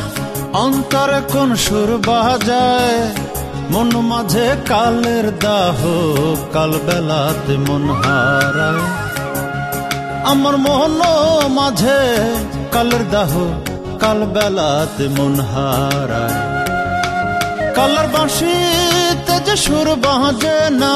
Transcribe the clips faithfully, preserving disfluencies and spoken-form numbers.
অন্তরে কোন সুর বাজায়, মন মাঝে কালের দাহ, কাল বেলাতে মন হারায়। আমার মন মাঝে কালের দাহ, কাল বেলাতে মন হারায়। কালের বাঁশিতে যে সুর বাজে না,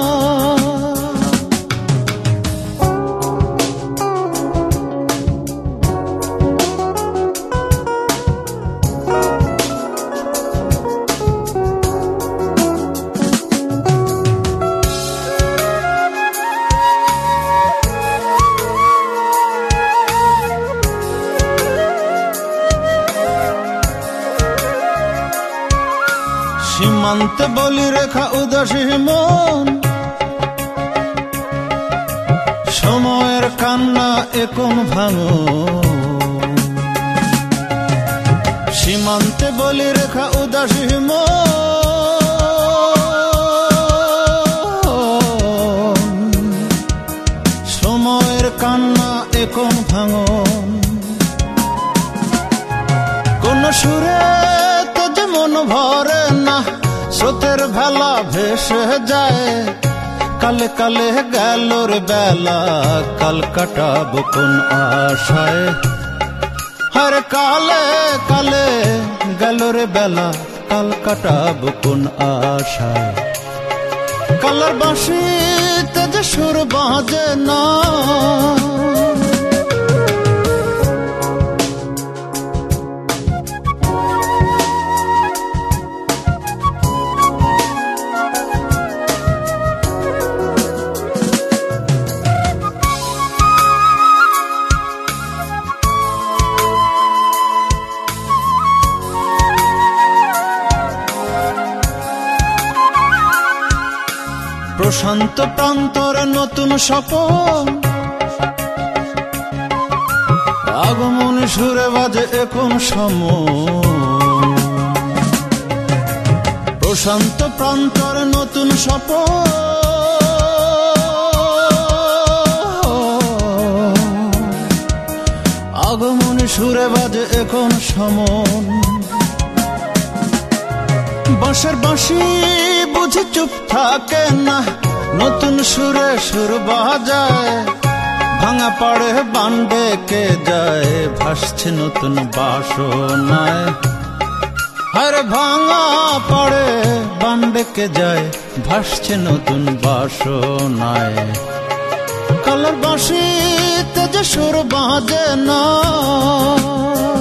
সীমান্তে বলি রেখা উদাসী মন, সময়ের কান্না এ কোন ভাঙন। সীমান্তে বলি রেখা উদাসী মন, সময়ের কান্না এ কোন ভাঙন। কোন সুরে তো যে মন ভরে না, স্রোতের ভেলা ভেসে যায়। কালে কালে গেল রে বেলা, কাল কাটাবো কোন আশায়। হরে কালে কালে গেল রে বেলা, কাল কাটাবো কোন আশায়। কালের বাঁশিতে যে সুর বাজে না, প্রশান্ত প্রান্তরে নতুন স্বপন, আগমন সুরে বাজে এখন সময়। প্রশান্ত প্রান্তরে নতুন স্বপন, আগমন সুরে বাজে এখন সমন। বাঁশের বাঁশি বুঝি চুপ থাকে না, নতুন সুরে সুর বাজায়। ভাঙা পাড়ে বান ডেকে যায়, ভাসছে নতুন বাসনায়। আরে ভাঙা পাড়ে বান ডেকে যায়, ভাসছে নতুন বাসনায়। কালের বাঁশিতে যে সুর বাজে না।